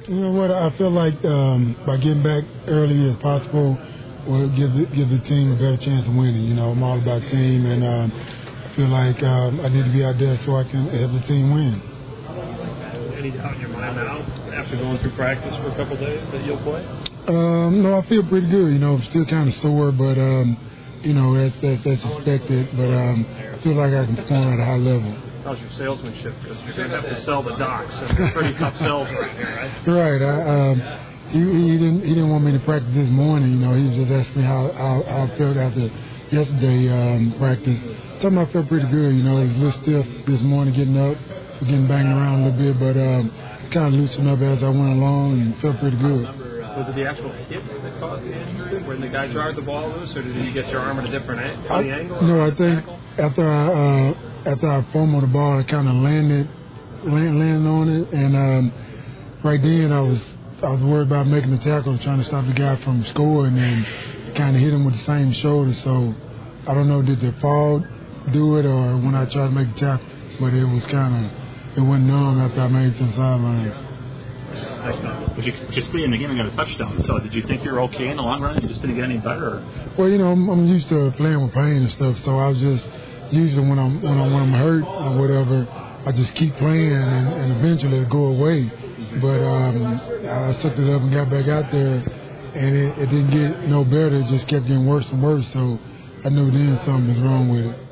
You know what? I feel like by getting back early as possible will give the team a better chance of winning. You know, I'm all about team, and I feel like I need to be out there so I can help the team win. Any doubt in your mind now, after going through practice for a couple of days, that you'll play? No, I feel pretty good. You know, I'm still kind of sore, but you know that's expected. But I feel like I can perform at a high level. How's your salesmanship? Because you're going to have to sell the docs, and they're pretty tough sales right here, right? Right. He didn't want me to practice this morning. You know, he was just asking me how I felt after yesterday practice. Told me I felt pretty good. You know, it was a little stiff this morning getting up, getting banged around a little bit, but kind of loosened up as I went along and felt pretty good. Was it the actual hit that caused the injury when the guy jarred the ball loose, or did you get your arm at a different angle? No, I think after I fumbled the ball, I kind of landed on it, and right then I was worried about making the tackle, trying to stop the guy from scoring, and kind of hit him with the same shoulder. So I don't know, did the fall do it, or when I tried to make the tackle, but it went numb after I made it to the sideline. But you just stayed in the game and got a touchdown. So did you think you were okay in the long run? You just didn't get any better? Or? Well, you know, I'm used to playing with pain and stuff, so I was just usually when I'm hurt or whatever, I just keep playing and eventually it'll go away. But I sucked it up and got back out there, and it didn't get no better. It just kept getting worse and worse. So I knew then something was wrong with it.